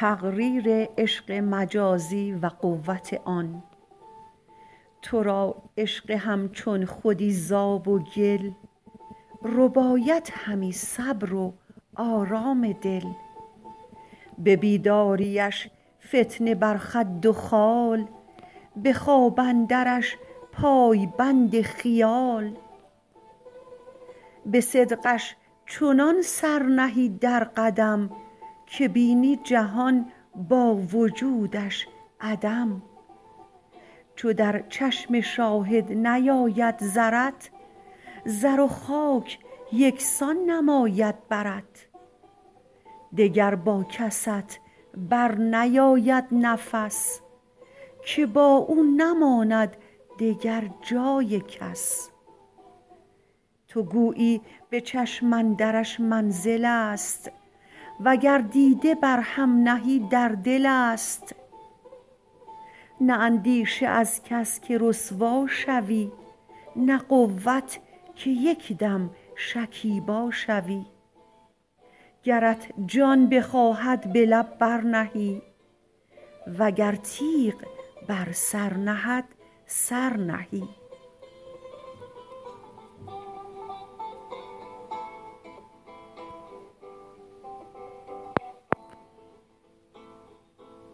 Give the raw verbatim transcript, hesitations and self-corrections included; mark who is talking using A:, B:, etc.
A: تقریر عشق مجازی و قوت آن. تو را عشق همچون خودی ز آب و گل، رباید همی صبر و آرام دل. به بیداریش فتنه بر خد و خال، به خواب اندرش پای بند خیال. به صدقش چنان سر نهی در قدم، که بینی جهان با وجودش عدم. چو در چشم شاهد نیاید زرت، زر و خاک یکسان نماید برت. دگر با کست بر نیاید نفس، که با او نماند دگر جای کس. تو گویی به چشم اندرش منزل است، وگر دیده بر هم نهی در دل است. نه اندیشه از کس که رسوا شوی، نه قوت که یک دم شکیبا شوی. گرت جان بخواهد به لب بر نهی، وگر تیغ بر سر نهد سر نهی.